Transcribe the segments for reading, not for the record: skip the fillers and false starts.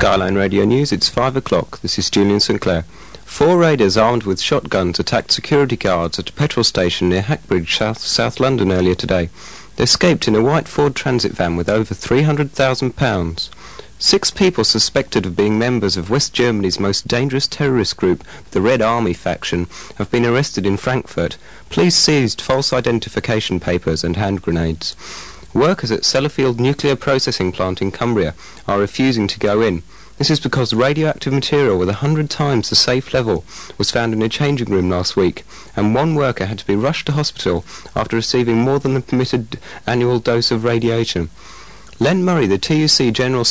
Skyline Radio News, it's 5 o'clock. This is Julian Sinclair. 4 raiders armed with shotguns attacked security guards at a petrol station near Hackbridge, South London earlier today. They escaped in a white Ford Transit van with over £300,000. 6 people suspected of being members of West Germany's most dangerous terrorist group, the Red Army faction, have been arrested in Frankfurt. Police seized false identification papers and hand grenades. Workers at Sellafield Nuclear Processing Plant in Cumbria are refusing to go in. This is because radioactive material with 100 times the safe level was found in a changing room last week, and 1 worker had to be rushed to hospital after receiving more than the permitted annual dose of radiation. Len Murray, the TUC General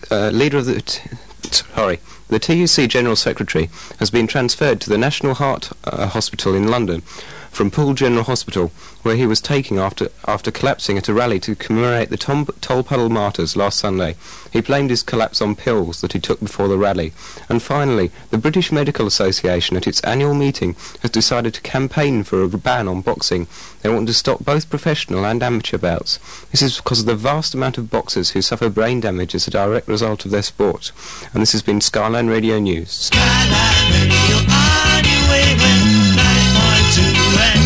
the TUC General Secretary, has been transferred to the National Heart Hospital in London from Poole General Hospital, where he was taken after collapsing at a rally to commemorate the Tolpuddle martyrs last Sunday. He blamed his collapse on pills that he took before the rally. And finally, the British Medical Association at its annual meeting has decided to campaign for a ban on boxing. They want to stop both professional and amateur bouts. This is because of the vast amount of boxers who suffer brain damage as a direct result of their sport. And this has been Skyline Radio News. Skyline Radio on your wavelength 90.2 and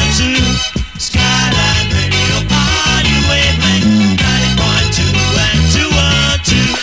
212. Skyline Radio on your wavelength 90.2 and 212.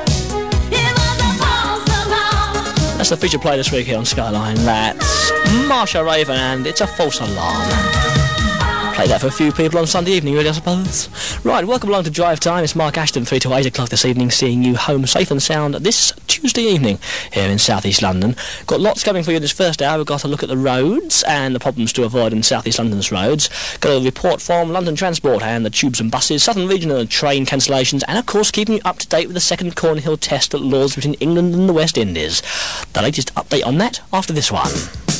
The feature play this week here on Skyline. That's Marsha Raven, and It's a False Alarm. Play that for a few people on Sunday evening, really, I suppose. Right, welcome along to Drive Time. It's Mark Ashton, 3 to 8 o'clock this evening, seeing you home safe and sound this Tuesday evening here in South East London. Got lots coming for you in this first hour. We've got a look at the roads and the problems to avoid in South East London's roads. Got a report from London Transport and the tubes and buses, Southern Regional train cancellations, and of course keeping you up to date with the second Cornhill test at Lords between England and the West Indies. The latest update on that after this one.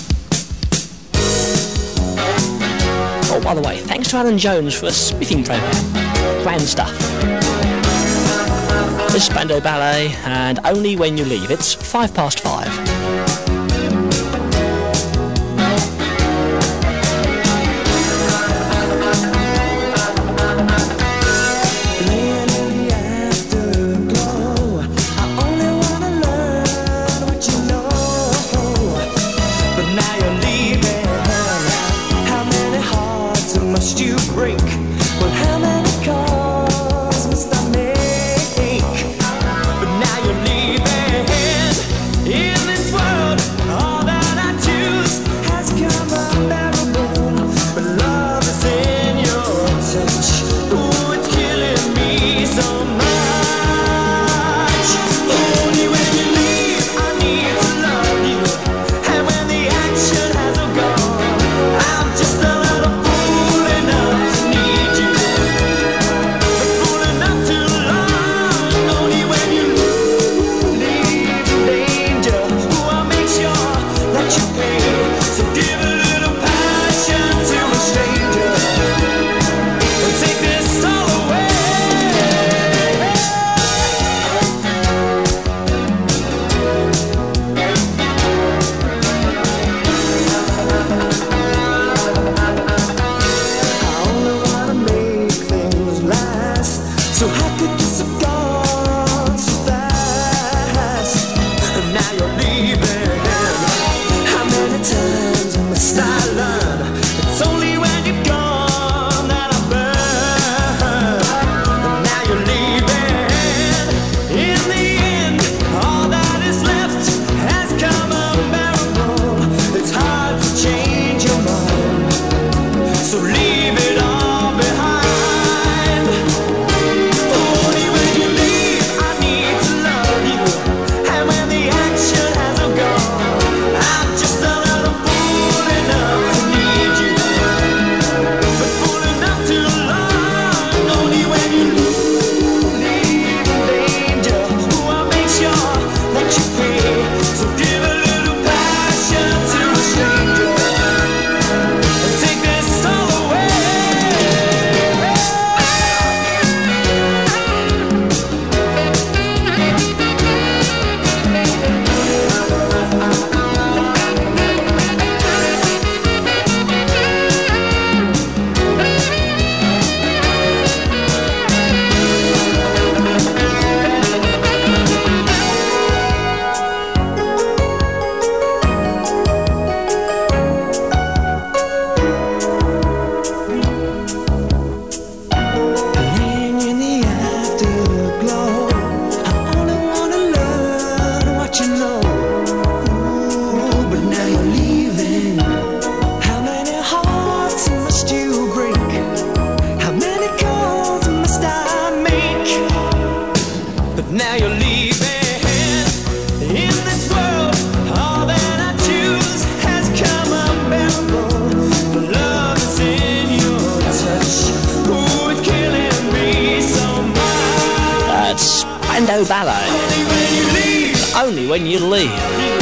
Oh, by the way, thanks to Alan Jones for a smithing programme. Grand stuff. This is Spandau Ballet, and Only When You Leave. It's 5:05. Ballet. Only When You Leave.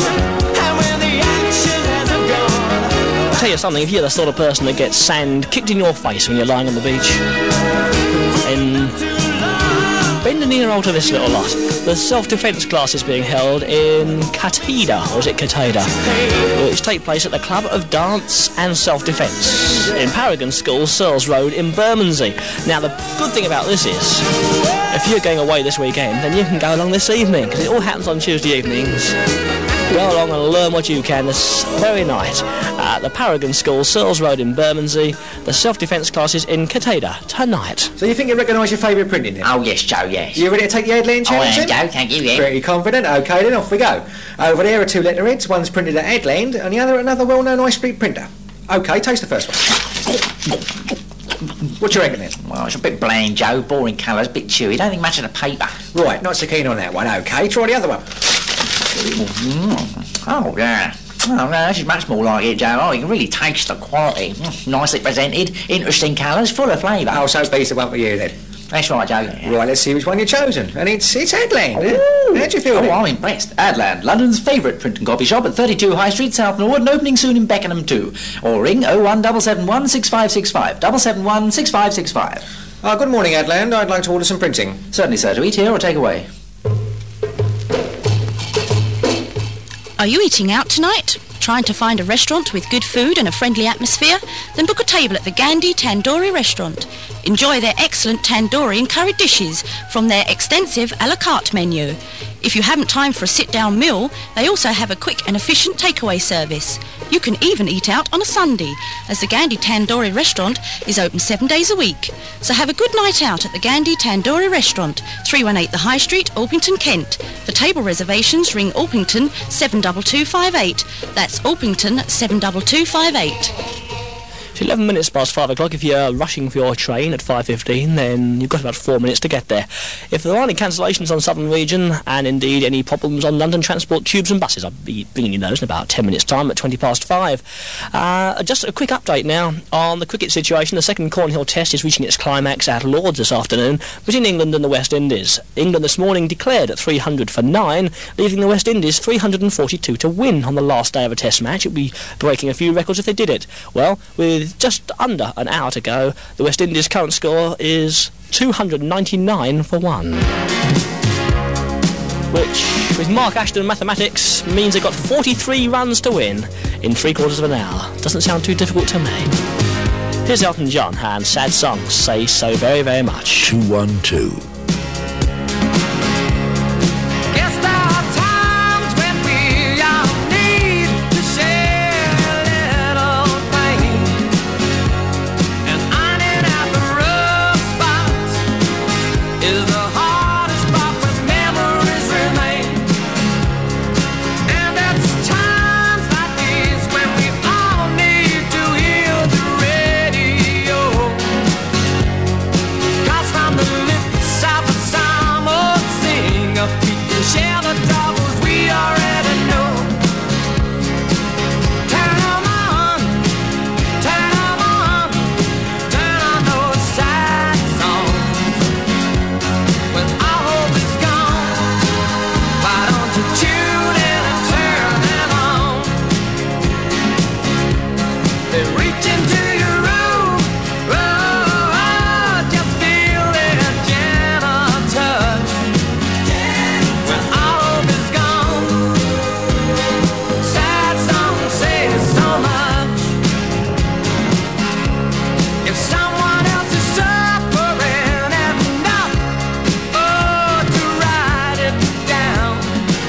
I'll tell you something, if you're the sort of person that gets sand kicked in your face when you're lying on the beach, then bend an ear to this little lot. The self-defence class is being held in Cateda, or is it Cateda? Which take place at the Club of Dance and Self-Defence in Paragon School, Searles Road in Bermondsey. Now, the good thing about this is, if you're going away this weekend, then you can go along this evening, because it all happens on Tuesday evenings Go along and learn what you can this very night at the Paragon School, Searles Road in Bermondsey. The self-defence classes in Cateda tonight. So you think you recognise your favourite printing then? Oh, yes, Joe, yes. You ready to take the headland I challenge am, then? Joe, thank you, yeah. Pretty confident. OK then, off we go. Over there are two letterheads. One's printed at Headland and the other at another well-known high street printer. OK, taste the first one. What do you reckon then? Well, it's a bit bland, Joe. Boring colours, a bit chewy. Don't think much of the paper. Right, not so keen on that one. OK, try the other one. Oh, yeah. Oh, no, this is much more like it, Joe. Oh, you can really taste the quality. Nicely presented, interesting colours, full of flavour. Oh, so B's the one for you then. That's right, Joe. Yeah. Right, let's see which one you've chosen. And it's Headland. How'd you feel Oh, then? I'm impressed. Adland, London's favourite print and copy shop at 32 High Street, South Norwood, and opening soon in Beckenham too. Or ring 01771 6565 771 6565. Good morning, Headland. I'd like to order some printing. Certainly, sir. To eat here or take away? Are you eating out tonight? Trying to find a restaurant with good food and a friendly atmosphere? Then book a table at the Gandhi Tandoori restaurant. Enjoy their excellent tandoori and curry dishes from their extensive a la carte menu. If you haven't time for a sit-down meal, they also have a quick and efficient takeaway service. You can even eat out on a Sunday, as the Gandhi Tandoori restaurant is open 7 days a week. So have a good night out at the Gandhi Tandoori restaurant, 318 The High Street, Alpington, Kent. For table reservations, ring Alpington 72258. That's Alpington 72258. It's 11 minutes past 5 o'clock. If you're rushing for your train at 5:15, then you've got about 4 minutes to get there. If there are any cancellations on Southern Region, and indeed any problems on London Transport tubes and buses, I'll be bringing you those in about 10 minutes' time at 20 past 5. Just a quick update now on the cricket situation. The second Cornhill Test is reaching its climax at Lords this afternoon between England and the West Indies. England this morning declared at 300 for 9, leaving the West Indies 342 to win on the last day of a Test match. It would be breaking a few records if they did it. Well, with just under an hour to go, the West Indies' current score is 299 for 1. Which, with Mark Ashton mathematics, means they've got 43 runs to win in 3/4 of an hour. Doesn't sound too difficult to me. Here's Elton John and Sad Songs Say So Very, Very Much. 212.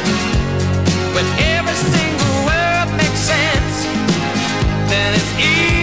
When every single word makes sense, then it's easy.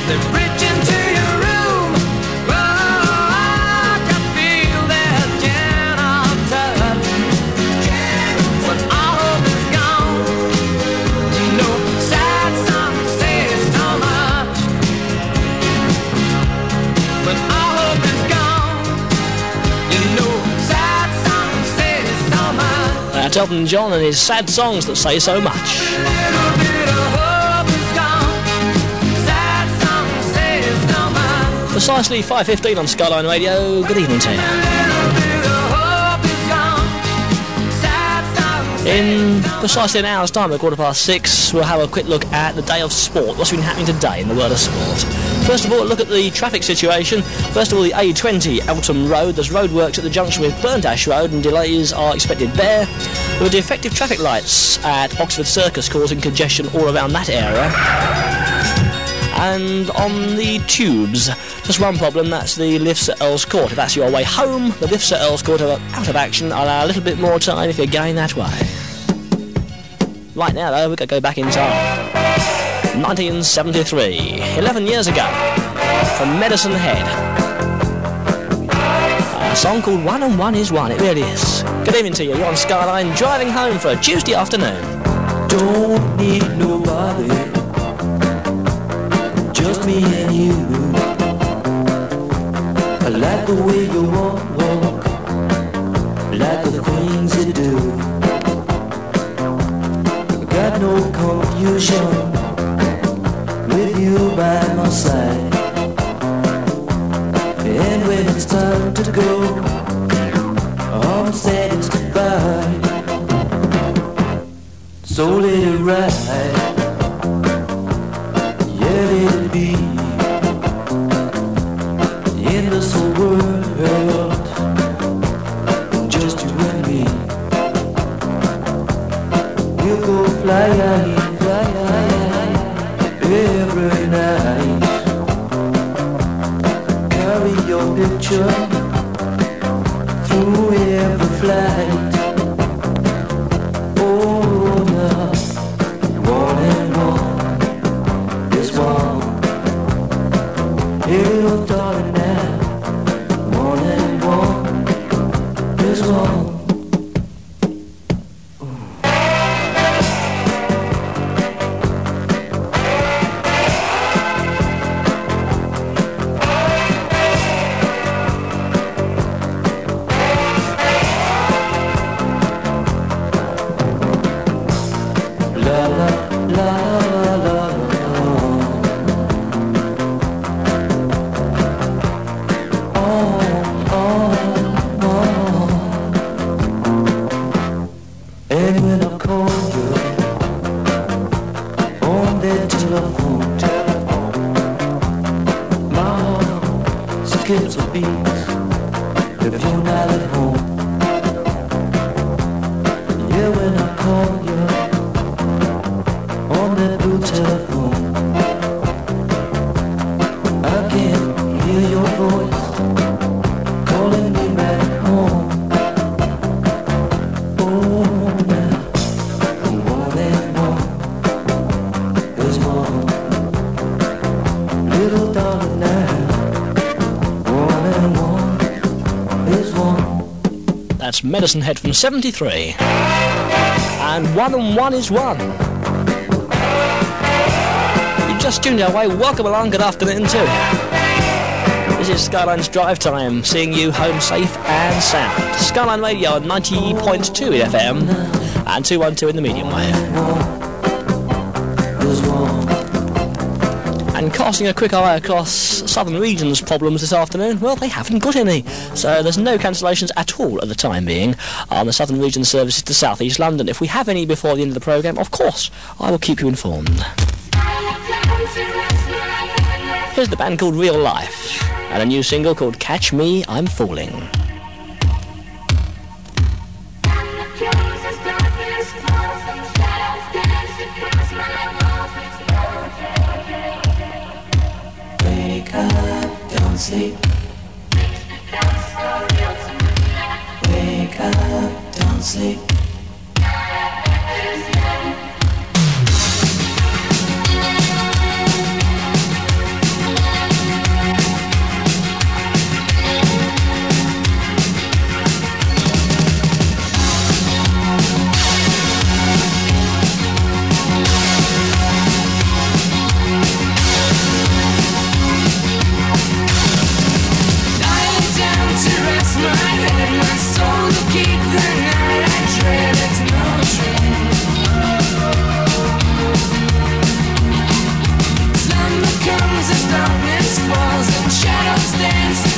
They reach into your room. Oh, I can feel their gentle touch. But all hope is gone. No sad song says so much. But all hope is gone. You know, sad song says so much. That's Elton John and his sad songs that say so much. Little bit of hope is gone. Sad song says so much. Precisely 5:15 on Skyline Radio. Good evening to you. Little bit of hope is gone. Sad song In precisely an hour's time, at 6:15, we'll have a quick look at the day of sport. What's been happening today in the world of sport? First of all, look at the traffic situation. First of all, the A20 Eltham Road. There's roadworks at the junction with Burndash Road and delays are expected there. With defective traffic lights at Oxford Circus causing congestion all around that area. And on the tubes, just one problem, that's the lifts at Earls Court. If that's your way home, the lifts at Earls Court are out of action. Allow a little bit more time if you're going that way. Right now, though, we're going to go back in time. 1973, 11 years ago, from Medicine Head. A song called One and One is One, it really is. Good evening to you, you're on Skyline, driving home for a Tuesday afternoon. don't need nobody, just me and you. I like the way you walk, like the things you do. Got no confusion with you by my side. And when it's time to go, all I'm saying is goodbye. So let it ride, yeah, let it be. In this whole world, just you and me. We'll go flying every night. Carry your picture through every flight. Oh, now, one and one is one. Hey, little darling, now, one and one is one. That's Medicine Head from 73. And One and One is One. You just tuned our way. Welcome along. Good afternoon to you. This is Skyline's Drive Time, seeing you home safe and sound. Skyline Radio on 90.2 FM and 212 in the medium wave. And casting a quick eye across Southern Region's problems this afternoon, well, they haven't got any. So there's no cancellations at all at the time being on the Southern Region services to South East London. If we have any before the end of the programme, of course, I will keep you informed. Here's the band called Real Life, and a new single called Catch Me, I'm Falling. Sleep. Wake up, don't sleep.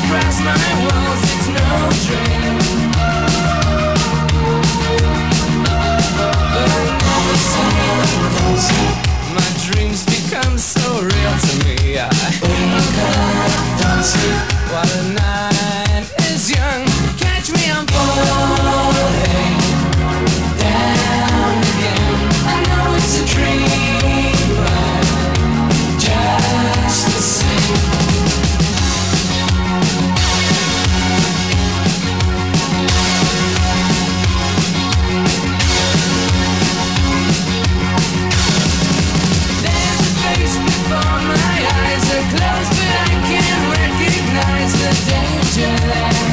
across my walls, it's no dream. But I never say my dreams become so real to me. While the night is young, catch me, I'm falling down again. I know it's a dream, but just the same. There's a face before my eyes are closed, but I can't recognize the danger there.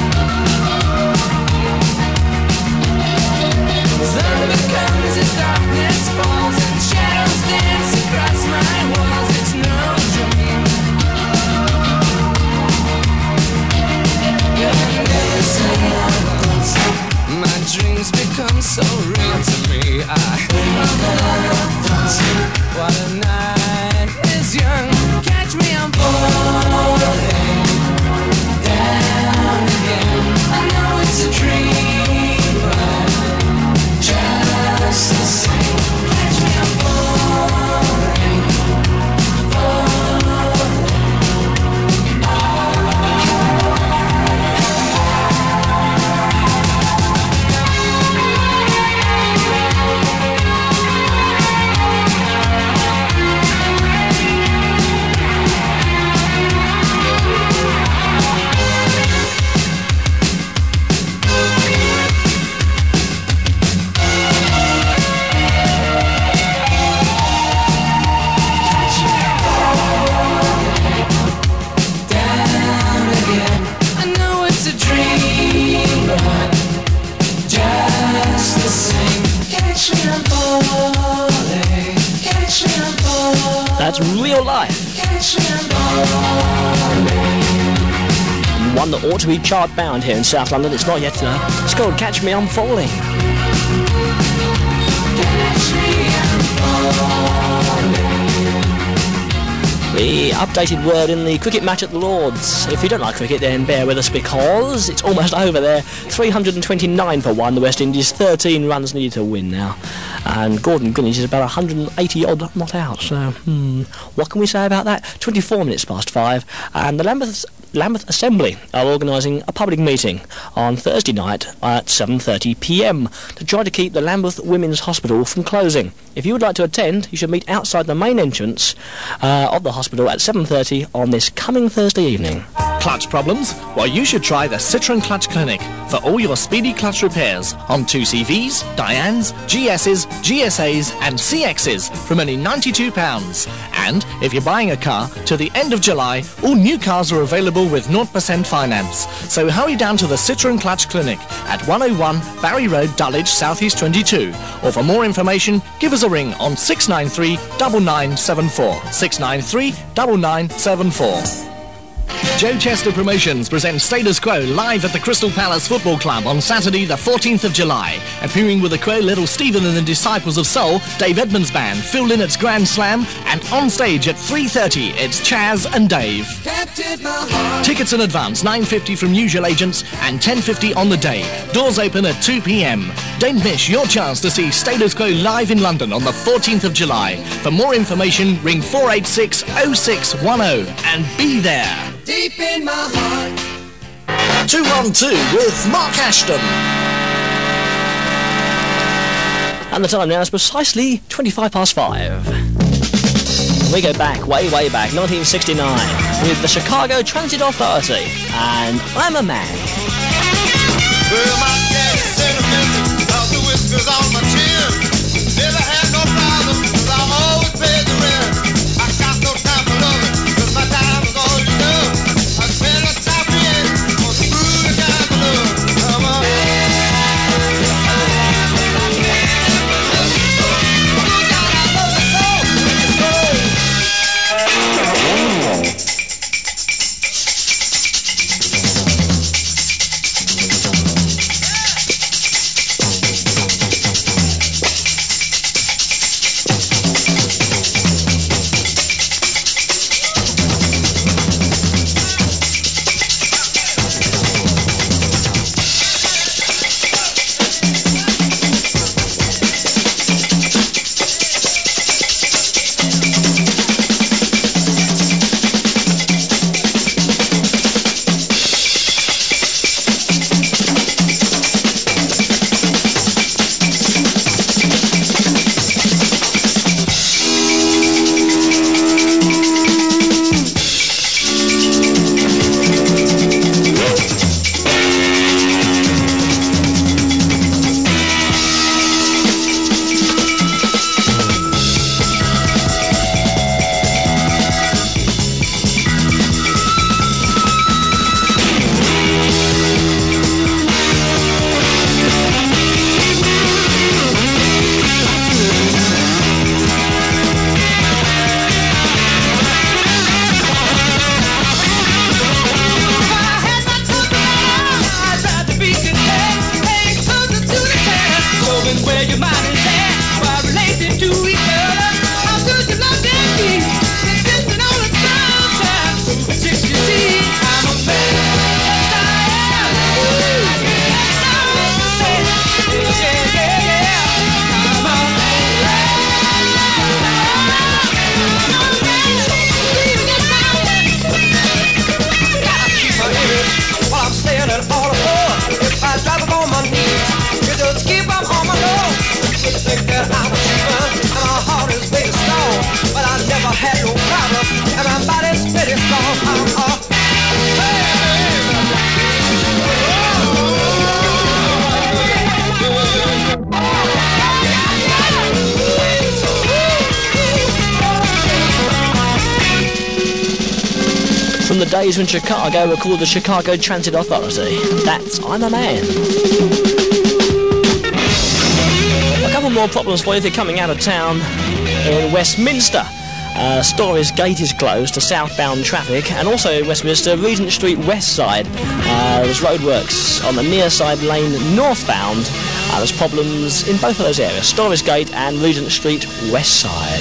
Thunder comes as darkness falls and shadows dance across my walls. It's no dream. My dreams become so real to me. While the night is young, catch me, I'm falling down again. I know it's a dream, but just the same. Catch me, I'm falling, falling. Down again. I know it's a dream, but just the same. Catch me, I'm falling. Catch me, I'm falling. That's Real Life. Catch me, I'm falling. One that ought to be chart bound here in South London. It's not yet though. It's called Catch Me, I'm Falling. Catch me, I'm falling. The updated word in the cricket match at the Lords. If you don't like cricket, then bear with us because it's almost over there. 329 for 1. The West Indies, 13 runs needed to win now. And Gordon Greenwich is about 180 odd not out. So, what can we say about that? 24 minutes past 5. And the Lambeth Assembly are organising a public meeting on Thursday night at 7:30 p.m. to try to keep the Lambeth Women's Hospital from closing. If you would like to attend, you should meet outside the main entrance of the hospital at 7:30 on this coming Thursday evening. Clutch problems? Well, you should try the Citroen Clutch Clinic for all your speedy clutch repairs on 2CVs, Dianes, GSs, GSAs and CXs from only £92. And if you're buying a car, to the end of July, all new cars are available with 0% finance. So hurry down to the Citroen Clutch Clinic at 101 Barry Road, Dulwich, South East 22. Or for more information, give us a ring on 693 9974. 693 9974. Joe Chester Promotions presents Status Quo live at the Crystal Palace Football Club on Saturday the 14th of July. Appearing with the Quo, Little Stephen and the Disciples of Soul, Dave Edmunds Band, Phil Lynnett's Grand Slam, and on stage at 3:30 it's Chaz and Dave. Tickets in advance, £9.50 from usual agents and £10.50 on the day. Doors open at 2 p.m. Don't miss your chance to see Status Quo live in London on the 14th of July. For more information, ring 486 0610 and be there. Deep in my heart. 212 with Mark Ashton. And the time now is precisely 25 past 5. We go back, way back, 1969, with the Chicago Transit Authority and I'm a Man. Well, my daddy sent a message about the whiskers on my chin. Never had no problem, 'cause I always paid the rent. I got no time for loving, 'cause my time is all you know. I spend a time in on food and time for love. Come on. have no problem, and my body's pretty strong. From the days when Chicago were called the Chicago Transit Authority. That's I'm a Man. A couple more problems for you if you're coming out of town in Westminster. Storys Gate is closed to southbound traffic, and also in Westminster, Regent Street west side. There's roadworks on the near side lane northbound. There's problems in both of those areas, Storys Gate and Regent Street west side.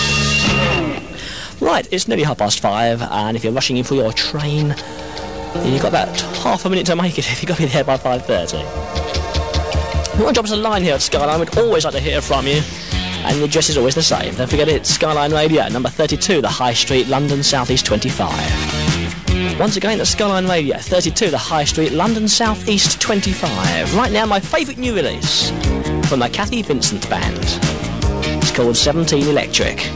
Right, it's nearly 5:30, and if you're rushing in for your train, then you've got about half a minute to make it if you've got to be there by 5:30. You want to drop us a line here at Skyline, we'd always like to hear from you, and the address is always the same. Don't forget it's Skyline Radio, number 32, the High Street, London, South East 25. Once again, that's Skyline Radio, 32, the High Street, London, South East 25. Right now, my favourite new release from the Kathy Vincent Band. It's called 17 Electric.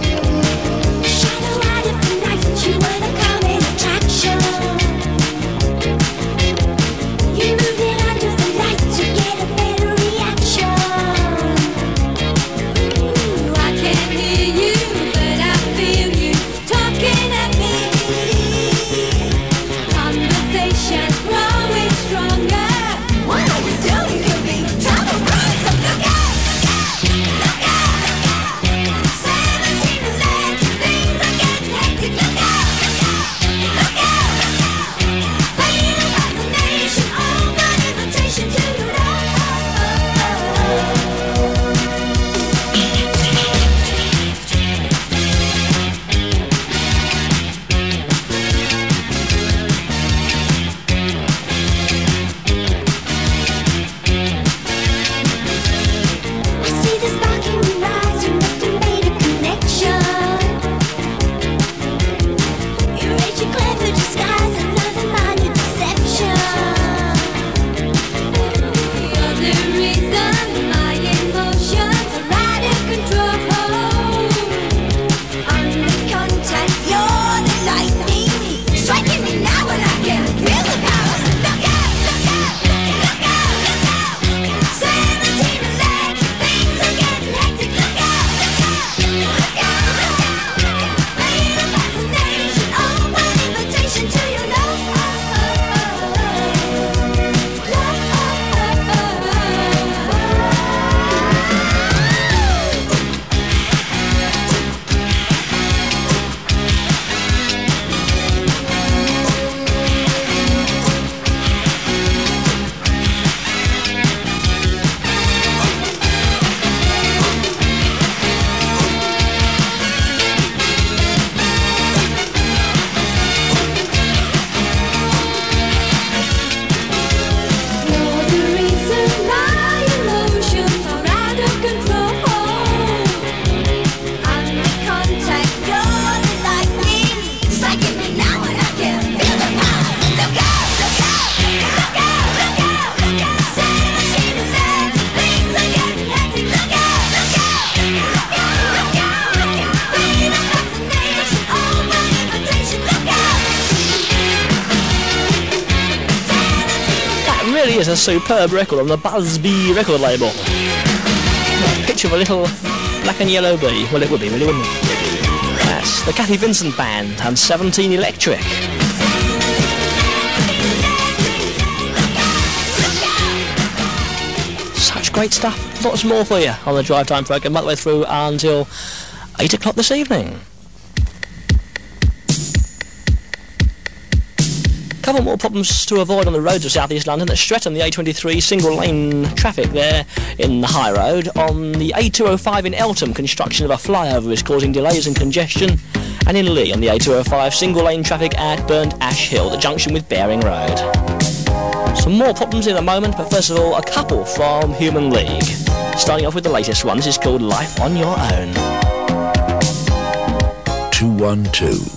Is a superb record on the Busby record label. Picture of a little black and yellow bee. Well, it would be, really, wouldn't it? That's the Kathy Vincent Band and 17 Electric. Such great stuff. Lots more for you on the Drive Time programme, right the way through until 8 o'clock this evening. Couple more problems to avoid on the roads of South East London. At Streatham, the A23 single lane traffic there in the High Road. On the A205 in Eltham, construction of a flyover is causing delays and congestion. And in Lee, on the A205, single lane traffic at Burnt Ash Hill, the junction with Baring Road. Some more problems in a moment, but first of all, a couple from Human League. Starting off with the latest one. This is called Life on Your Own. 212.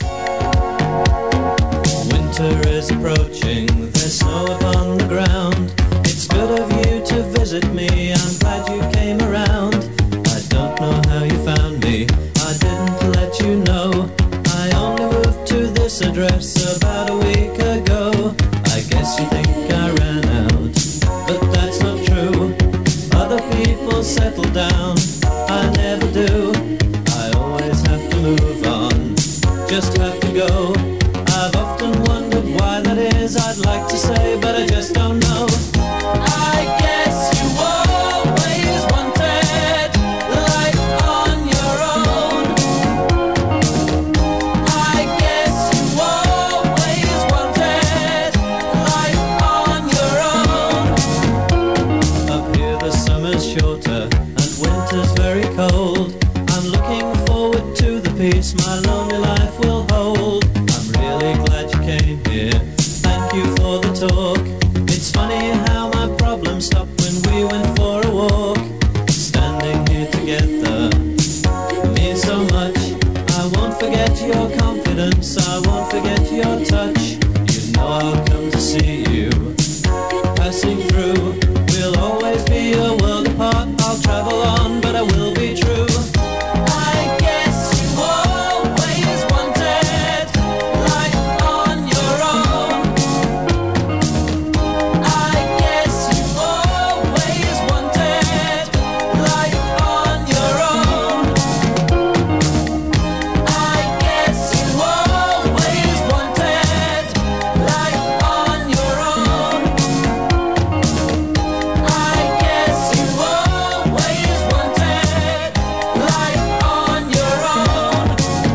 Winter is approaching, there's snow upon the ground. It's good of you to visit me, I'm glad you came around. I don't know how you found me, I didn't let you know. this address about a week ago. I guess you think I ran out, but that's not true. Other people settle down, I never do. I always have to move on, just have to go. I've often wondered why that is. I'd like to say, but I just don't know. I guess you always wanted life on your own. I guess you always wanted life on your own. Up here the summer's shorter and winter's very cold. I'm looking forward to the peace my lonely life will hold. I'm really glad you came here. Thank you for the talk. It's funny how my problems stopped when we went for a walk. Standing here together means so much. I won't forget your confidence, I won't forget your touch. You know I'll come to see you passing through. We'll always be a world apart. I'll travel on, but I will be true. I guess you always wanted life on your own. I guess you always wanted life on your own. I guess you always wanted life on your own. I guess you always wanted life on your own.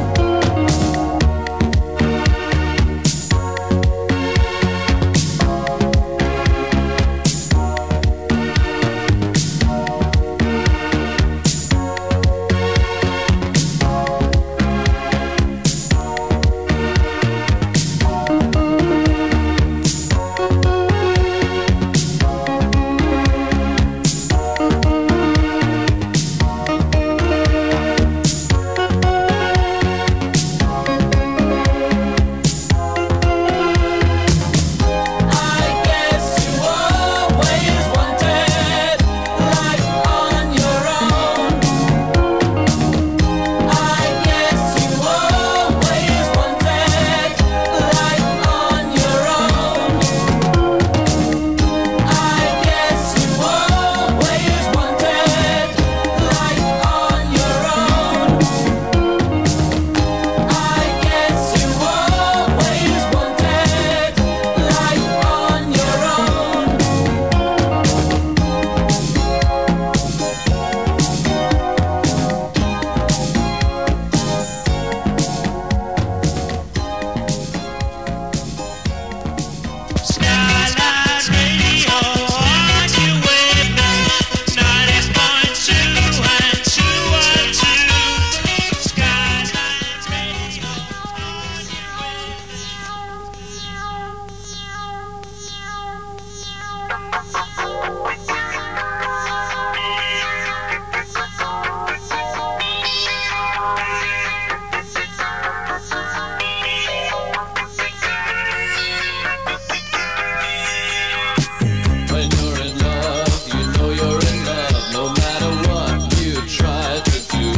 I guess you always wanted life on your own. I guess you always wanted life on your own. I guess you always wanted life on your own. I guess you always wanted life on your own. Skyline Radio, are you with me? 90.2 and 212. Skyline Radio, are you When you're in love, you know you're in love. No matter what you try to do,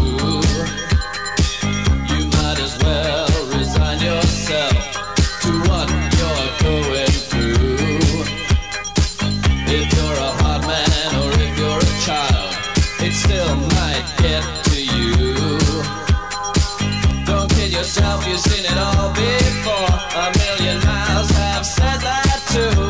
you might as well resign yourself to what you're going through. If you're a hard man or if you're a child, it still might get to you. Don't kid yourself, you've seen it all before. A million miles have said that too.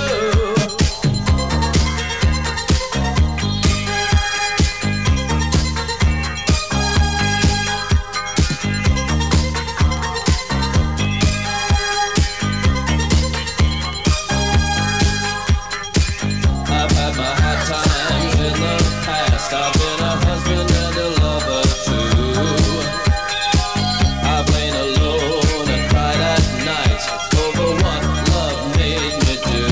I've had my hard times in the past. I've been a husband and a lover too. I've lain alone and cried at night over what love made me do.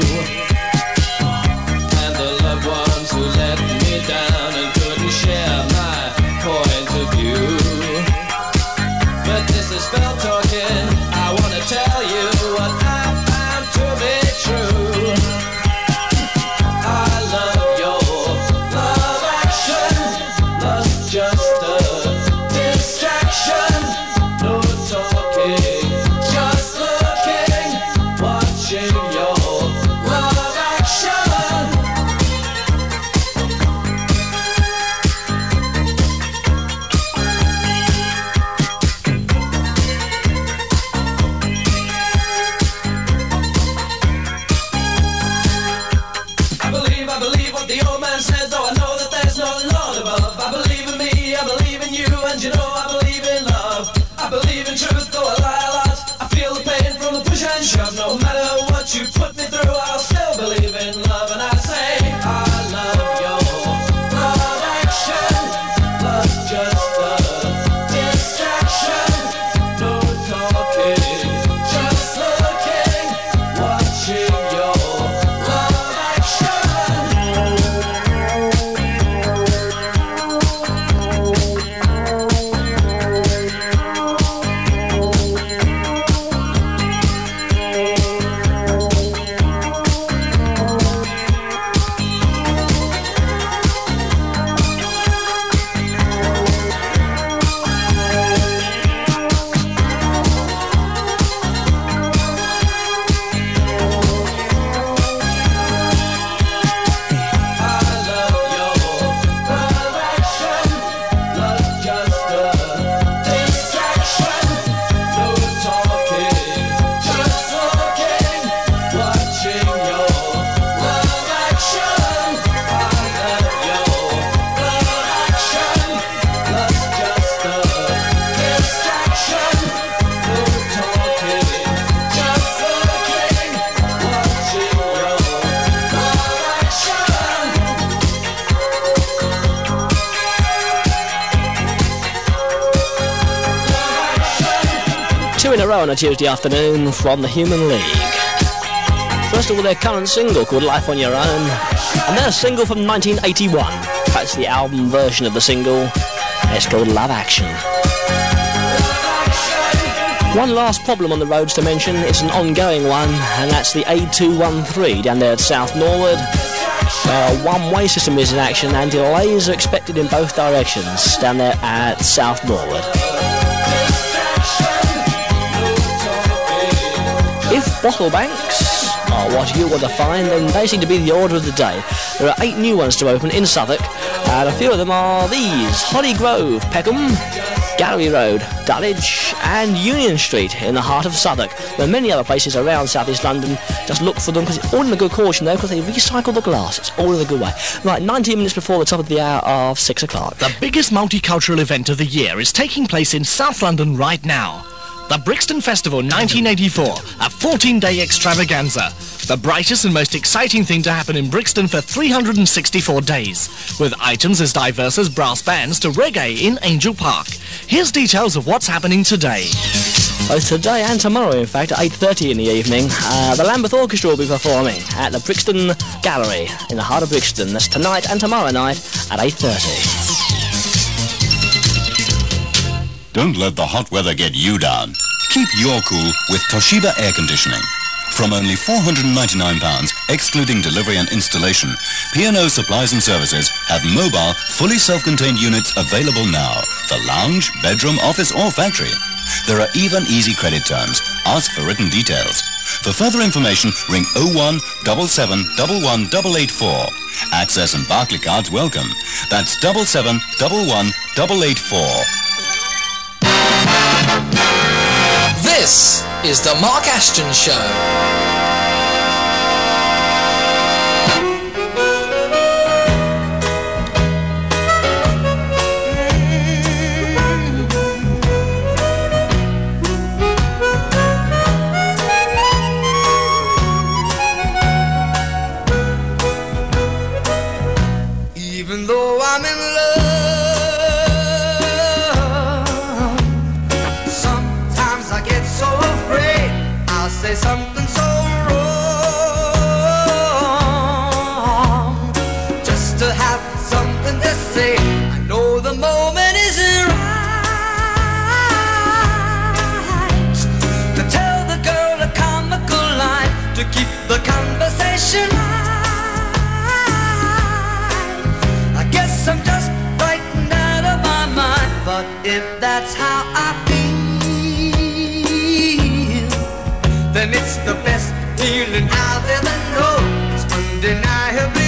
And the loved ones who let me down and couldn't share my point of view. But this is spell talking. I wanna tell you what I found to be true. I love your love action. Love's just a distraction. No talking, And you know I believe in love. I believe in truth, though I lie a lot. I feel the pain from the push and shove. No matter what you put me through, I'll still believe in love. And I say, I love your love action. Love's just a distraction. No talking, just looking, watching your love action. Two in a row on a Tuesday afternoon from the Human League. First of all, their current single called Life on Your Own, and then a single from 1981. That's the album version of the single. It's called Love Action. One last problem on the roads to mention. It's an ongoing one, and that's the A213 down there at South Norwood. A one-way system is in action, and delays are expected in both directions down there at South Norwood. If bottle banks are what you want to find, then they seem to be the order of the day. There are 8 new ones to open in Southwark, and a few of them are these: Holly Grove, Peckham, Gallery Road, Dulwich and Union Street in the heart of Southwark. There are many other places around South East London. Just look for them, because it's all in a good caution though, because they recycle the glass. It's all in a good way. Right, 19 minutes before the top of the hour of 6 o'clock. The biggest multicultural event of the year is taking place in South London right now. The Brixton Festival 1984, a 14-day extravaganza. The brightest and most exciting thing to happen in Brixton for 364 days, with items as diverse as brass bands to reggae in Angel Park. Here's details of what's happening today. Both today and tomorrow, in fact, at 8:30 in the evening, the Lambeth Orchestra will be performing at the Brixton Gallery in the heart of Brixton. That's tonight and tomorrow night at 8:30. Don't let the hot weather get you down. Keep your cool with Toshiba Air Conditioning. From only £499, excluding delivery and installation, P&O Supplies and Services have mobile, fully self-contained units available now for lounge, bedroom, office or factory. There are even easy credit terms. Ask for written details. For further information, ring 01 77 11 884. Access and Barclaycards welcome. That's 77 11 884. This is the Mark Ashton Show. Even though I'm in love, sometimes I get so afraid I'll say something so wrong, just to have something to say. I know the moment isn't right to tell the girl a comical line to keep the conversation light. I guess I'm just frightened out of my mind, but if that's how I feel, then it's the best feeling I've ever known. It's undeniably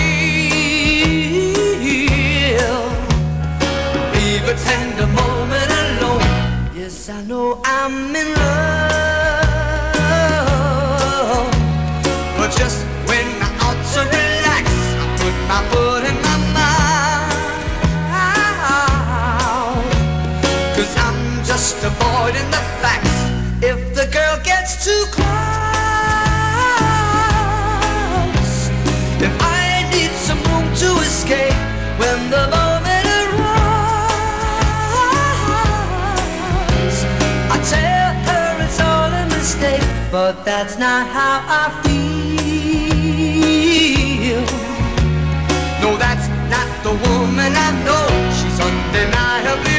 real. Leave a tender moment alone. Yes, I know I'm in love, but just when I ought to relax, I put my foot in my mouth. just avoiding the facts. If the girl gets too close, then I need some room to escape. When the moment arrives, I tell her it's all a mistake, but that's not how I feel. No, that's not the woman I know. She's undeniably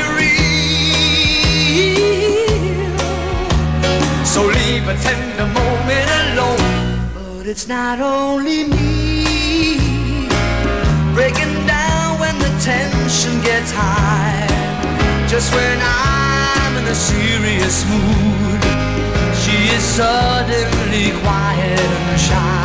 real. So leave a tender moment alone. But it's not only me breaking down when the tension gets high. Just when I'm in a serious mood, she is suddenly quiet and shy.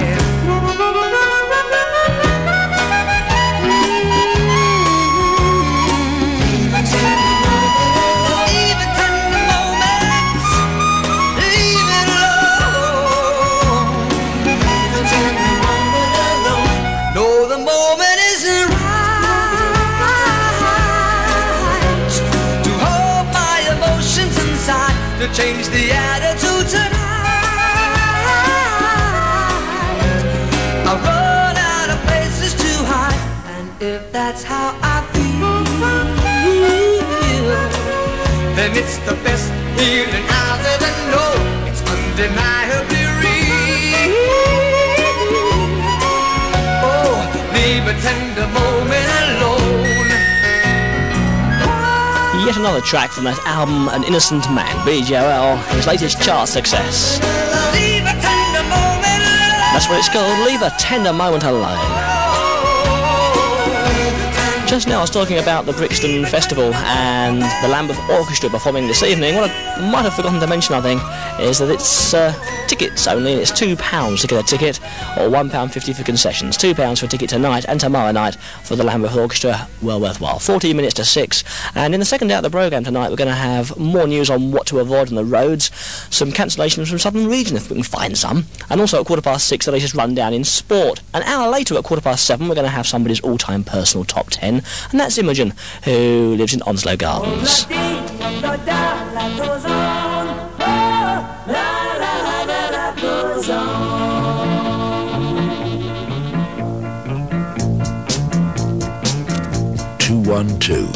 To change the attitude tonight, I run out of places to hide. And if that's how I feel, then it's the best feeling I've ever known. It's undeniably real. Oh, leave a tender moment alone. Yet another track from that album, An Innocent Man, BJOL, his latest chart success. That's what it's called, Leave a Tender Moment Alone. Just now I was talking about the Brixton Festival and the Lambeth Orchestra performing this evening. What I might have forgotten to mention, I think, is that it's tickets only. It's £2 to get a ticket, or £1.50 for concessions. £2 for a ticket tonight and tomorrow night for the Lambeth Orchestra. Well worthwhile. 14 minutes to 6. And in the second hour of the programme tonight, we're going to have more news on what to avoid on the roads, some cancellations from Southern Region, if we can find some, and also at 6:15, the latest rundown in sport. An hour later, at 7:15, we're going to have somebody's all-time personal top 10, and that's Imogen, who lives in Onslow Gardens. 212.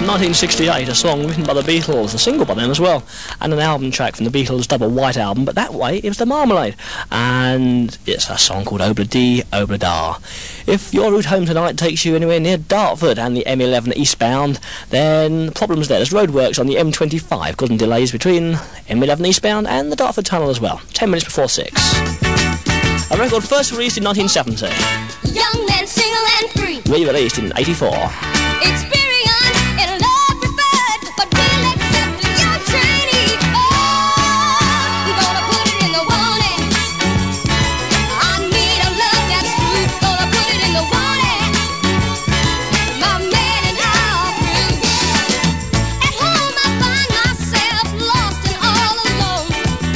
1968, a song written by the Beatles, a single by them as well, and an album track from the Beatles' double white album, but that way it was the Marmalade, and it's a song called Obla Dee, Obla Da. If your route home tonight takes you anywhere near Dartford and the M11 eastbound, then problems there. There's roadworks on the M25, causing delays between M11 eastbound and the Dartford Tunnel as well. 10 minutes before 6. A record first released in 1970. Young man, single and free. Re-released in 84. Experience in love preferred, but we'll accept your trainee. Oh, I'm gonna put it in the warning. I need a love that's true. Gonna put it in the warning. My man and I are through. At home I find myself lost and all alone.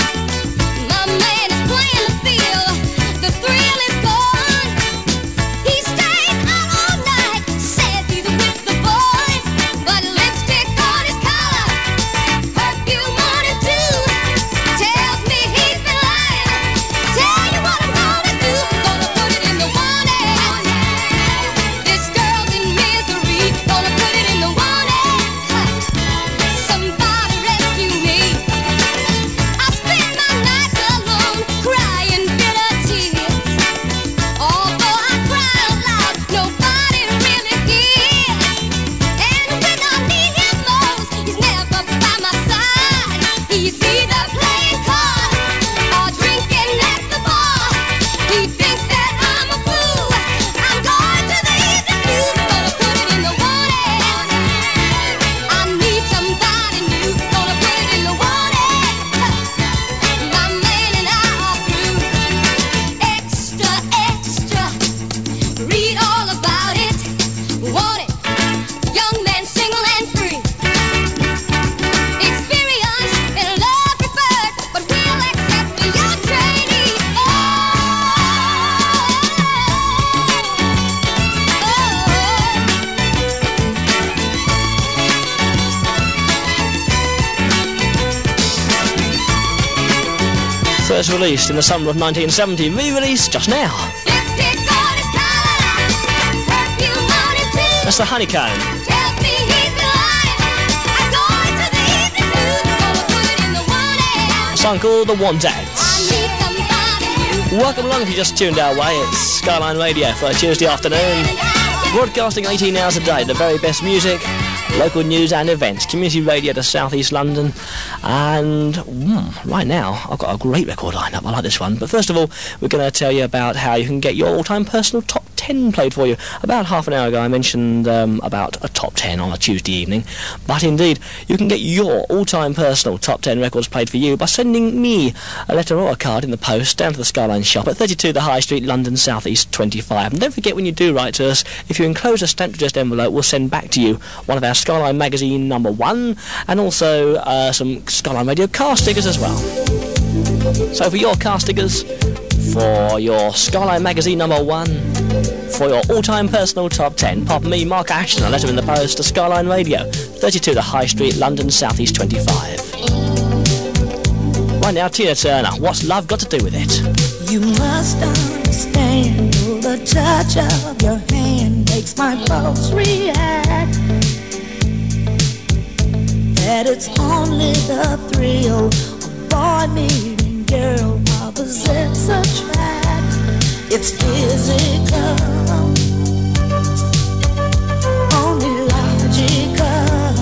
My man is playing the field. The thrill is gone. He stays out all night, says he's with the boys, but lipstick on his collar, perfume on his too. Tells me he's been lying. Tell you what I'm gonna do. Gonna put it in the warning. This girl's in misery. Gonna put it in the warning. Somebody rescue me. I spend my nights alone, crying bitter tears. Although I cry out loud, nobody really hears. And when I need him most, he's never by my side. He's either playing cards or drinking at the bar. He thinks that I'm a fool. I'm going to the easy few. Gonna put it in the warning. I need somebody new. Gonna put it in the warning. My man and I are through. Extra, extra. Read all about it. Want it. Young man, single and free. Experience in love preferred, but we'll accept your trainee. First released in the summer of 1970, re-released just now. Lipstick on his collar, perfume on his too. That's the Honeycomb. Tells me he's been lying. I'm going to the easy food. Gonna put it in the warning. A song called The I Wandettes. need somebody new. Welcome along if you just tuned our way. It's Skyline Radio for a Tuesday afternoon. Broadcasting 18 hours a day, the very best music, local news and events, community radio to South East London. And right now, I've got a great record lineup. I like this one. But first of all, we're going to tell you about how you can get your all-time personal top 10 played for you. About half an hour ago, I mentioned about a top 10 on a Tuesday evening. But indeed, you can get your all-time personal top 10 records played for you by sending me a letter or a card in the post down to the Skyline shop at 32 The High Street, London, South East 25. And don't forget, when you do write to us, if you enclose a stamped addressed envelope, we'll send back to you one of our Skyline magazine #1 and also some Skyline Radio car stickers as well. So for your car stickers, for your Skyline magazine #1, for your all-time personal top 10, pop me, Mark Ashton, a letter in the post to Skyline Radio, 32 The High Street, London, South East 25. Right now, Tina Turner, what's love got to do with it? You must understand, the touch of your hand makes my pulse react. That it's only the thrill of boy meeting girl opposites attract. It's physical, only logical.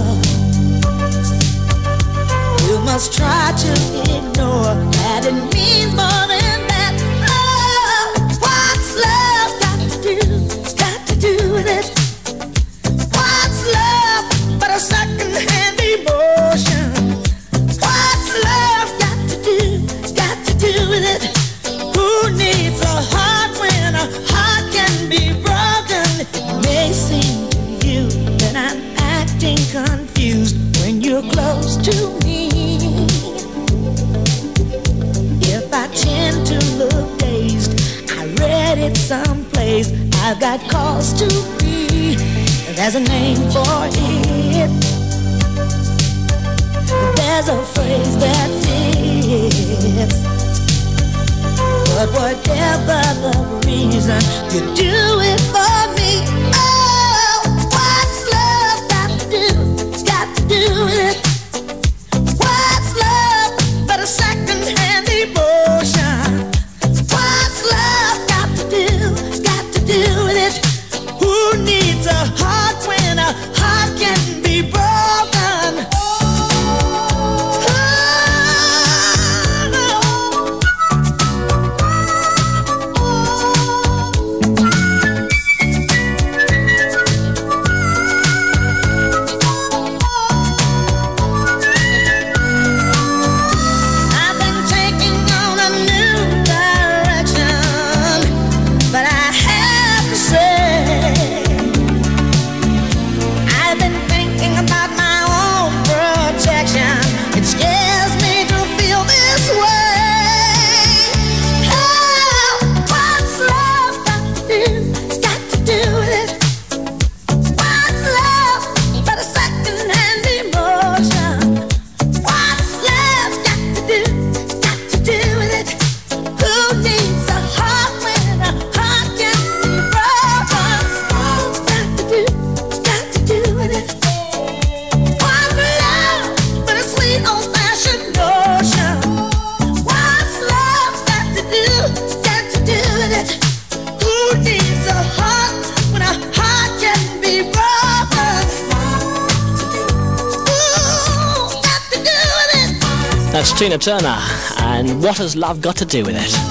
You must try to ignore that it means more than that. Oh, what's love got to do? Got to do with it. What's love but a second-hand emotion? What's love got to do? Got to do with it. Who needs a heart when a heart can be broken? It may seem to you that I'm acting confused when you're close to me. If I tend to look dazed, I read it someplace, I've got cause to be. There's a name for it. There's a phrase that fits. But whatever the reason, you do it for me. Oh, what's love got to do? do with it? What's love but a second-hand emotion? What's love got to do with it? Who needs a heart when a heart can be broken? I've been taking on a new direction, but I have to say, I've been thinking about my own protection. It scares me to feel this way. Oh, what's love got to do with it? What's love but a second-hand emotion? What's love got to do with it? Who needs a heart when a heart can be broken? What's got to do with it? What's love but a sweet old-fashioned notion? What's love got to do with it? Who needs a heart when a heart can be broken? Who's got to do with it? That's Tina Turner, and what has love got to do with it?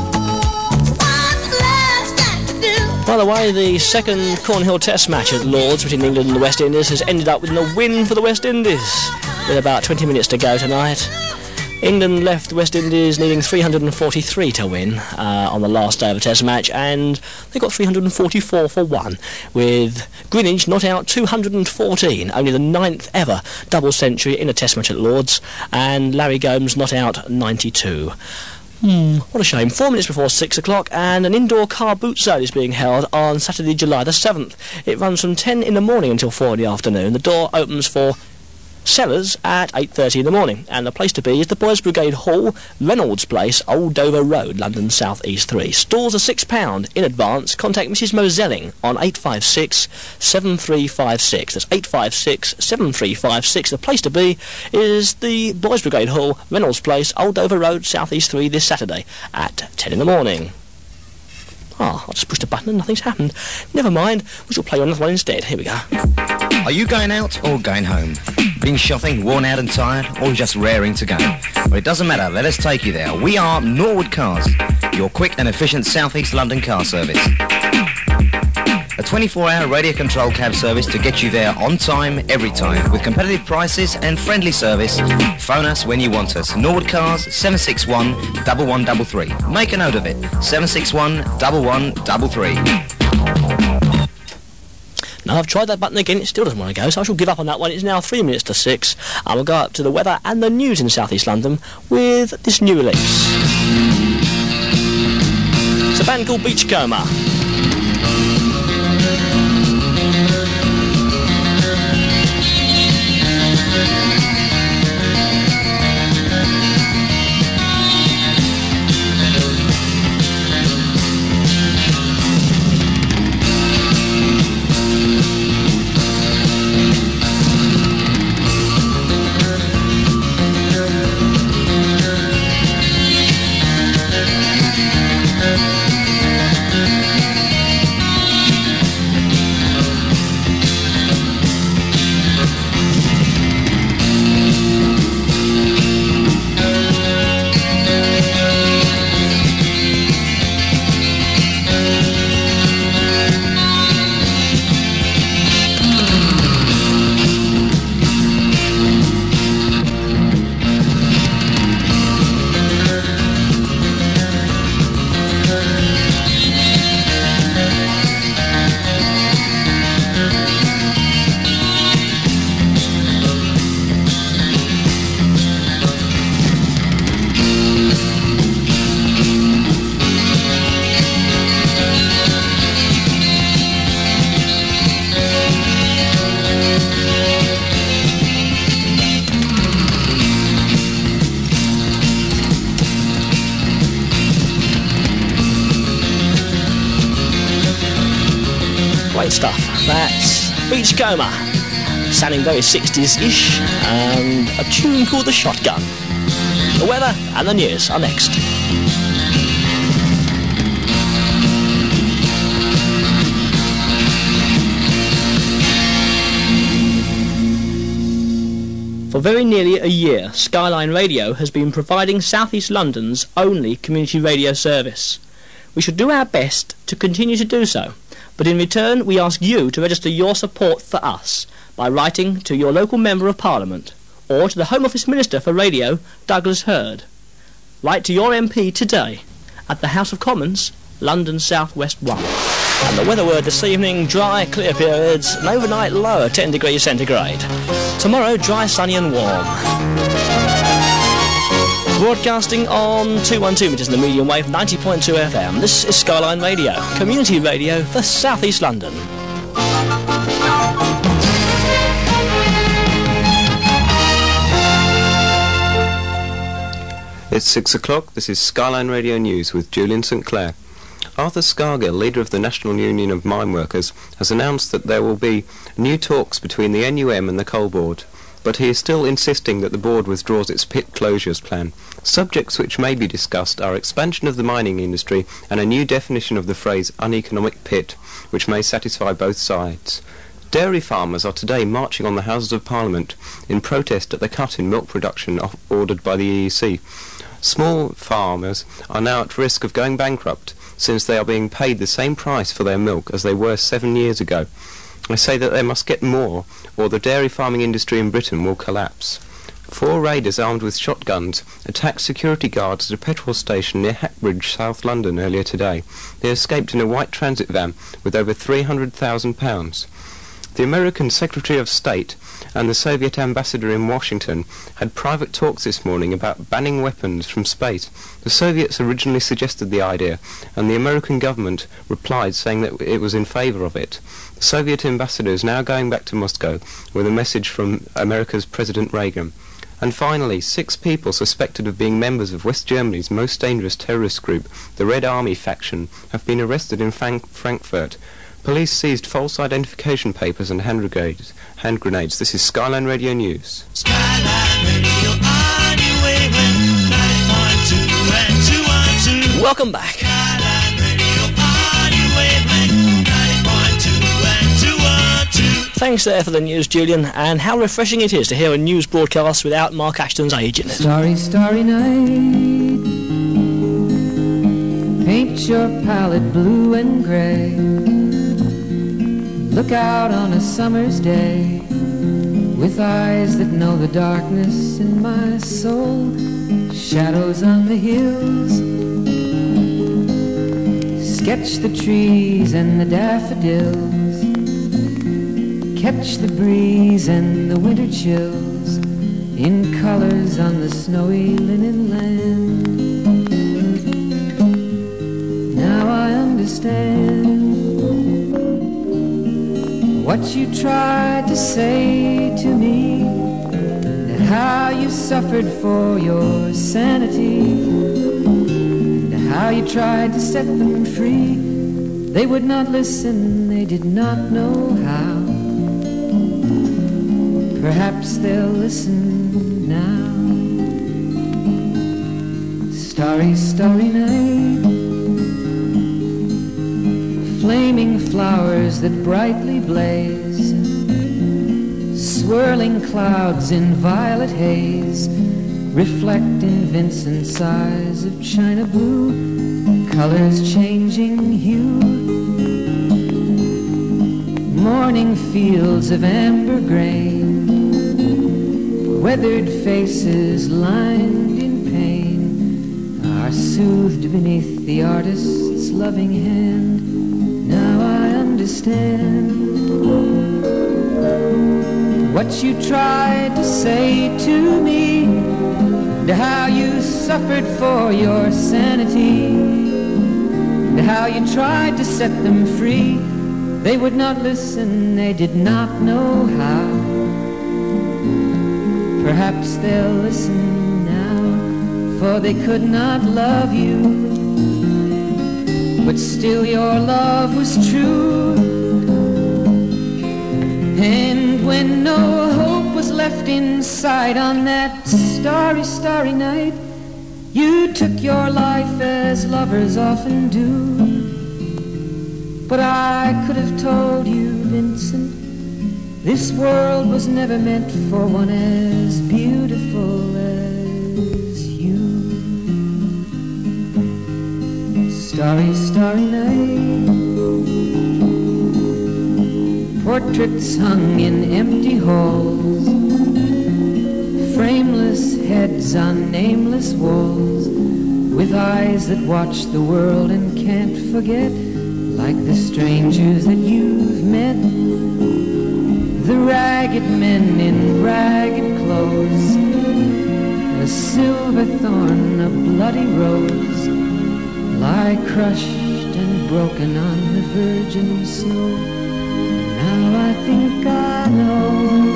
By the way, the second Cornhill Test match at Lord's between England and the West Indies has ended up with a win for the West Indies, with about 20 minutes to go tonight. England left the West Indies needing 343 to win on the last day of the Test match, and they got 344 for one, with Greenwich not out 214, only the 9th ever double century in a Test match at Lord's, and Larry Gomes not out 92. What a shame. 4 minutes before 6 o'clock, and an indoor car boot sale is being held on Saturday, July the 7th. It runs from 10 in the morning until 4 in the afternoon. The door opens for sellers at 8:30 in the morning, and the place to be is the Boys Brigade Hall, Reynolds Place, Old Dover Road, London South East 3. Stalls are £6 in advance. Contact Mrs Moselling on 856 7356. That's 856 7356. The place to be is the Boys Brigade Hall, Reynolds Place, Old Dover Road, South East 3 this Saturday at 10 in the morning. I just pushed a button and nothing's happened. Never mind, we shall play another one instead. Here we go. Are you going out or going home? Been shopping, worn out and tired, or just raring to go? Well, it doesn't matter. Let us take you there. We are Norwood Cars, your quick and efficient South East London car service. A 24-hour radio control cab service to get you there on time, every time, with competitive prices and friendly service. Phone us when you want us. Norwood Cars, 761 1133. Make a note of it. 761 1133. Now, I've tried that button again, it still doesn't want to go, so I shall give up on that one. It's now 3 minutes to 6. I will go up to the weather and the news in South East London with this new release. It's a band called Beachcomber. Great stuff. That's Beachcomber sounding very 60s-ish, and a tune called The Shotgun. The weather and the news are next. For very nearly a year, Skyline Radio has been providing South East London's only community radio service. We should do our best to continue to do so, but in return we ask you to register your support for us by writing to your local Member of Parliament or to the Home Office Minister for Radio, Douglas Hurd. Write to your MP today at the House of Commons, London South West 1. And the weather word this evening, dry, clear periods, an overnight low of 10 degrees centigrade. Tomorrow, dry, sunny and warm. Broadcasting on 212 metres in the medium wave, 90.2 FM. This is Skyline Radio, community radio for South East London. It's 6 o'clock. This is Skyline Radio News with Julian St Clair. Arthur Scargill, leader of the National Union of Mine Workers, has announced that there will be new talks between the NUM and the Coal Board, but he is still insisting that the board withdraws its pit closures plan. Subjects which may be discussed are expansion of the mining industry and a new definition of the phrase uneconomic pit, which may satisfy both sides. Dairy farmers are today marching on the Houses of Parliament in protest at the cut in milk production ordered by the EEC. Small farmers are now at risk of going bankrupt, since they are being paid the same price for their milk as they were 7 years ago. I say that they must get more, or the dairy farming industry in Britain will collapse. 4 raiders armed with shotguns attacked security guards at a petrol station near Hackbridge, South London, earlier today. They escaped in a white transit van with over £300,000. The American Secretary of State and the Soviet ambassador in Washington had private talks this morning about banning weapons from space. The Soviets originally suggested the idea, and the American government replied saying that it was in favour of it. The Soviet ambassador is now going back to Moscow with a message from America's President Reagan. And finally, 6 people suspected of being members of West Germany's most dangerous terrorist group, the Red Army faction, have been arrested in Frankfurt. Police seized false identification papers and hand grenades. This is Skyline Radio News. Skyline Radio on your wavelength, 90.2 and 212. Welcome back. Skyline Radio on your wavelength, 90.2 and 212. Thanks there for the news, Julian, and how refreshing it is to hear a news broadcast without Mark Ashton's age in it. Starry, starry night, paint your palette blue and grey. Look out on a summer's day with eyes that know the darkness in my soul. Shadows on the hills, sketch the trees and the daffodils, catch the breeze and the winter chills in colors on the snowy linen land. Now I understand what you tried to say to me, and how you suffered for your sanity, and how you tried to set them free. They would not listen, they did not know how. Perhaps they'll listen now. Starry, starry night, flaming flowers that brightly blaze, swirling clouds in violet haze, reflect in Vincent's eyes of china blue, colors changing hue. Morning fields of amber grain, weathered faces lined in pain, are soothed beneath the artist's loving hand. Now I understand what you tried to say to me, and how you suffered for your sanity, and how you tried to set them free. They would not listen, they did not know how. Perhaps they'll listen now, for they could not love you, but still your love was true. And when no hope was left inside on that starry, starry night, you took your life as lovers often do. But I could have told you, Vincent, this world was never meant for one as beautiful as you. Starry, starry night, portraits hung in empty halls, frameless heads on nameless walls, with eyes that watch the world and can't forget, like the strangers that you've met, the ragged men in ragged clothes, a silver thorn, a bloody rose, lie crushed and broken on the virgin snow. Now I think I know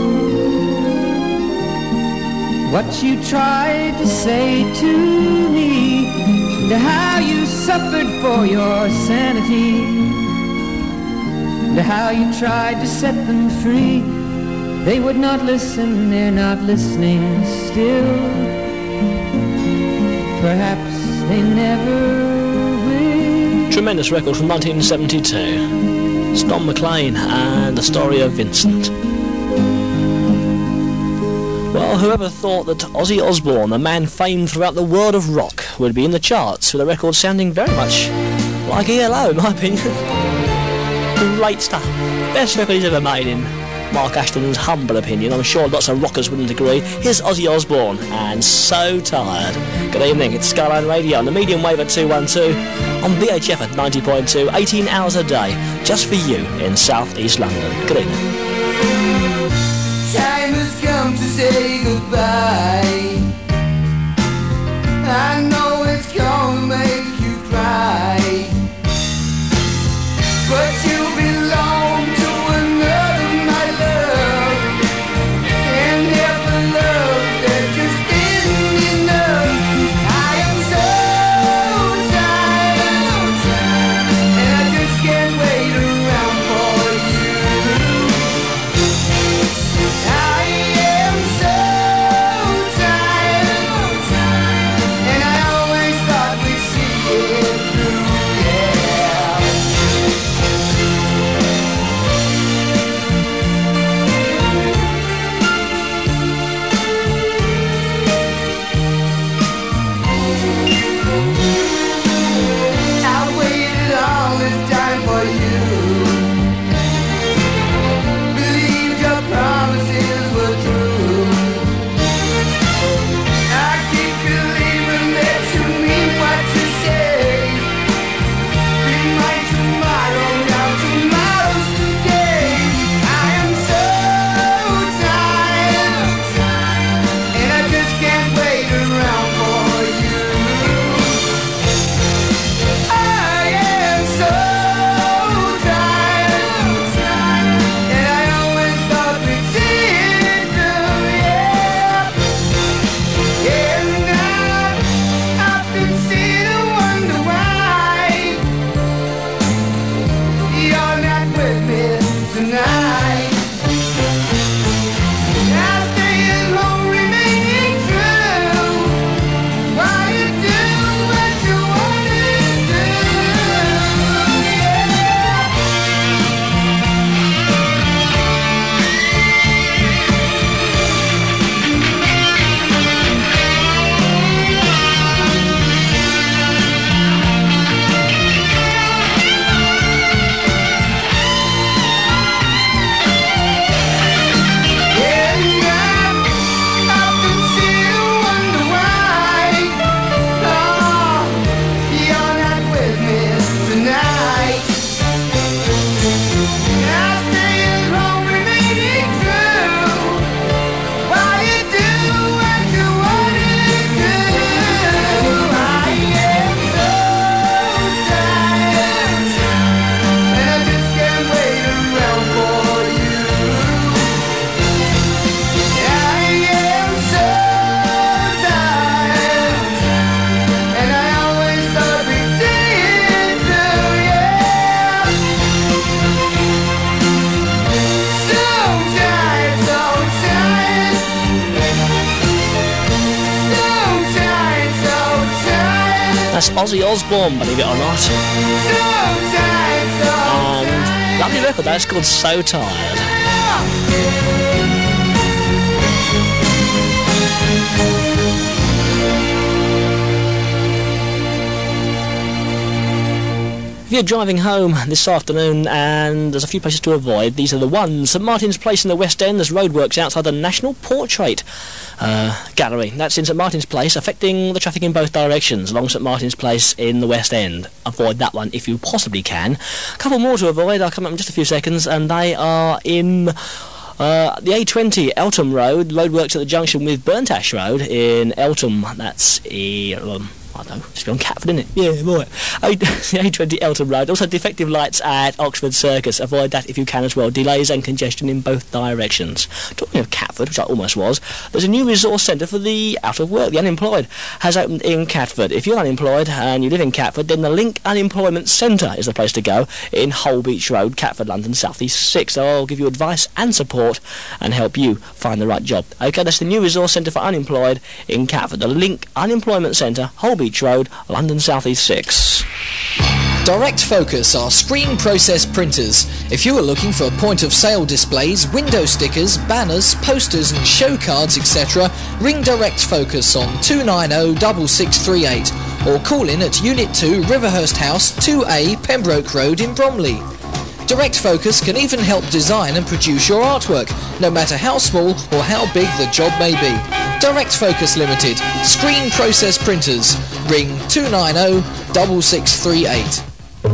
what you tried to say to me, and how you suffered for your sanity, and how you tried to set them free. They would not listen, they're not listening still. Perhaps they never will. Tremendous record from 1972. It's Don McLean and the story of Vincent. Well, whoever thought that Ozzy Osbourne, the man famed throughout the world of rock, would be in the charts with a record sounding very much like ELO, in my opinion. Great stuff. Best record he's ever made, in Mark Ashton's humble opinion. I'm sure lots of rockers wouldn't agree. Here's Ozzy Osbourne and So Tired. Good evening, it's Skyline Radio on the medium wave at 212, on VHF at 90.2, 18 hours a day, just for you in South East London. Good evening. Time has come to say goodbye. I know it's gonna make you cry, but you belong to another, my love. And if the love that just isn't enough, I am so tired, and I just can't wait around for you. I am so That's Ozzy Osbourne, believe it or not. And lovely record, that's called So Tired. If you're driving home this afternoon and there's a few places to avoid, these are the ones. St Martin's Place in the West End, there's roadworks outside the National Portrait Gallery. That's in St Martin's Place, affecting the traffic in both directions along St Martin's Place in the West End. Avoid that one if you possibly can. A couple more to avoid, I'll come up in just a few seconds, and they are in the A20 Eltham Road, roadworks at the junction with Burntash Road in Eltham. That's I don't know, just be on Catford, isn't it? Yeah, right. A20 Eltham Road. Also defective lights at Oxford Circus. Avoid that if you can as well. Delays and congestion in both directions. Talking of Catford, which I almost was, there's a new resource centre for the out of work, the unemployed, has opened in Catford. If you're unemployed and you live in Catford, then the Link Unemployment Centre is the place to go in Holbeach Road, Catford, London, South East 6. So I'll give you advice and support and help you find the right job. OK, that's the new resource centre for unemployed in Catford. The Link Unemployment Centre, Holbeach Road, London, South East 6. Direct Focus are screen process printers. If you are looking for point of sale displays, window stickers, banners, posters and show cards, etc., ring Direct Focus on 290-6638 or call in at Unit 2 Riverhurst House 2A Pembroke Road in Bromley. Direct Focus can even help design and produce your artwork, no matter how small or how big the job may be. Direct Focus Limited, screen process printers. Ring 290-6638.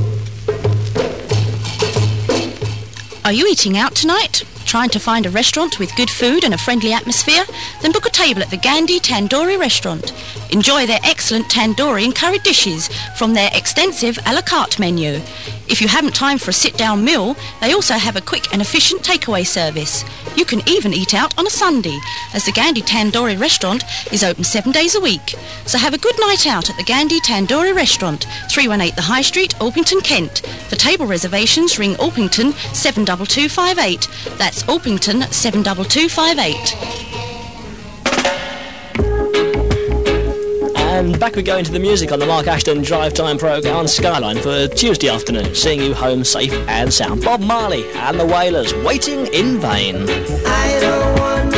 Are you eating out tonight? Trying to find a restaurant with good food and a friendly atmosphere? Then book a table at the Gandhi Tandoori restaurant. Enjoy their excellent tandoori and curry dishes from their extensive a la carte menu. If you haven't time for a sit-down meal, they also have a quick and efficient takeaway service. You can even eat out on a Sunday, as the Gandhi Tandoori restaurant is open 7 days a week. So have a good night out at the Gandhi Tandoori restaurant, 318 The High Street, Alpington, Kent. For table reservations, ring Alpington 72258. That's Alpington 72258. And back we go into the music on the Mark Ashton Drive Time programme on Skyline for Tuesday afternoon, seeing you home safe and sound. Bob Marley and the Wailers, Waiting in Vain. I don't want